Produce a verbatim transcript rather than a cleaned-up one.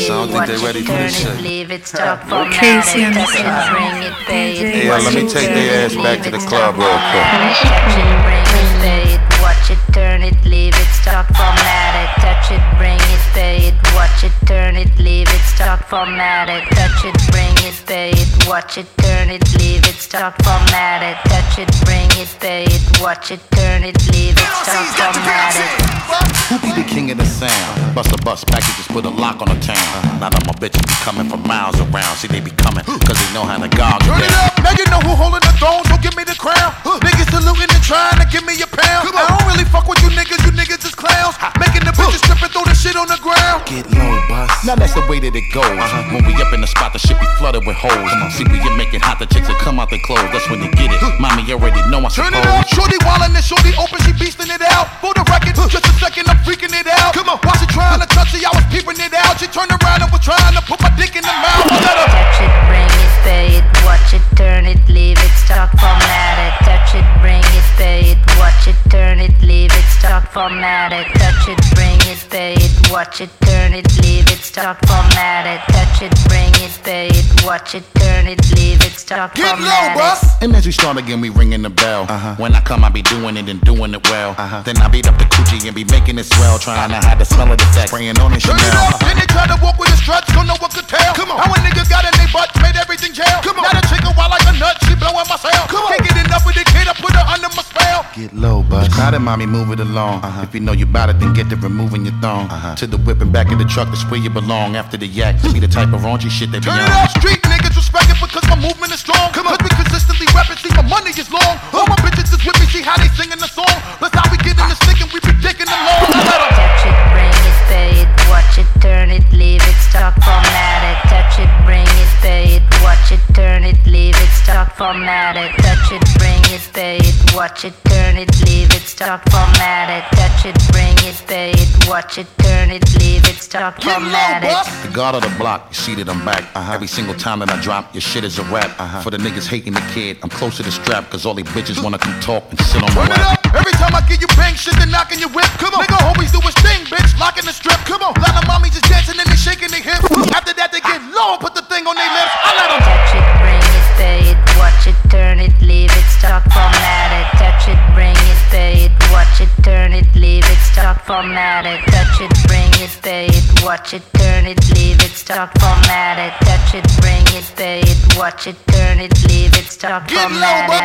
I don't think they ready for this shit. Leave it, stop, format Casey it, and touch it, bring it, pay it, Hey, yo, let me take their ass back to the club real quick. touch it, bring it, pay it, watch it, turn it, leave it, stop, format it, touch it, bring it, pay it, watch it, turn it, leave it, stop, format it, touch it, bring it, pay it, watch it, turn it, leave it, stop, format it, touch it, bring it, pay it, watch it, turn it, leave it, stop, format it. Who be the king of the sound? Bust a bus packages, put a lock on the town. Now that my bitches be coming from miles around. See, they be coming, cause they know how to gog Turn it up, now you know who holding the throne, so give me the crown. Niggas saluting and trying to give me a pound. I don't really fuck with you niggas, you niggas is clowns. Making the bitches strip and throw the shit on the ground. Get low, bus. Now that's the way that it goes. Uh-huh. When we up in the spot, the shit be flooded with hoes. See, we get making hot, the chicks that come out their clothes. That's when they get it. Mommy already know I suppose. Turn it up, shorty wildin' and shorty open, she beastin' it out. For the record, just a second, I'm freaking it out. Come on, while she trying to touch it, I was peeping it out. She turned around and was trying to put my dick in the mouth. Let her Touch it, bring it, pay it, watch it, turn it, leave it, stop, format it. Touch it, bring it, pay it, watch it, turn it, leave it, stop, format it. Touch it, bring it, pay it, watch it, turn it, leave it, stop, format it. Touch it, bring it, pay it, watch it, turn it, leave it, stop, get low, format bus. it. And as we start again, we ringing the bell. Uh-huh. When I come, I be doing it and doing it well. Uh-huh. Then I beat up the coochie and be making it swell. Trying to hide the smell of the sex, spraying on it Turn Chanel. it up, then they try to walk with a struts, don't know what to tell. Come on, how a nigga got in they butt, made everything jail. Come on, now the chick a wild like a nut, she blowing my cell. Come on, can't get enough with the kid, I put her under my spell. Get low, bus. Crowded, mommy, move it along. Uh-huh. If you know you bout it, then get to removing your thong. Uh-huh. To the whip and back of the truck, that's where you belong. After the yak, to be the type of raunchy shit they be Turn on. it up, street niggas respect it because my movement is strong. Come on, cause we consistently rapping, see my money is long. All my bitches is with me, see how they singing the song. That's how we get in the stick and we be dicking along. I let 'em Touch it, bring it, pay it, watch it, turn it, leave it, stop, format it. Touch it, bring it, pay it, watch it, turn it, leave it, stop, format it. Touch it, bring it, pay it, watch it, turn it, leave it, stop, format it. Touch it, bring it, pay it, watch it, turn it, leave it, stop, get low, format it. bus. The guard of the block, you see that I'm back. Uh-huh. Every single time that I drop, your shit is a rap. Uh-huh. For the niggas hating the kid, I'm close to the strap, cause all they bitches wanna come talk and sit on my Turn it lap. up, every time I give you bang shit, they knocking your whip. Come on, nigga always do his thing, bitch, locking the strip. Come on, lot of mommies just dancing and they shaking their hips. After that they get low and put the thing on their lips. I let 'em Touch it, bring it, pay it, watch it, turn it, leave it, stop, format it. Touch it, bring it, pay it, watch it, turn it, leave it, stop, format it. Touch it, bring it, pay it, watch it, turn it, leave it, stop, format it. Touch it, bring it, pay it, watch it, turn it, leave it, stop, Get low, format it.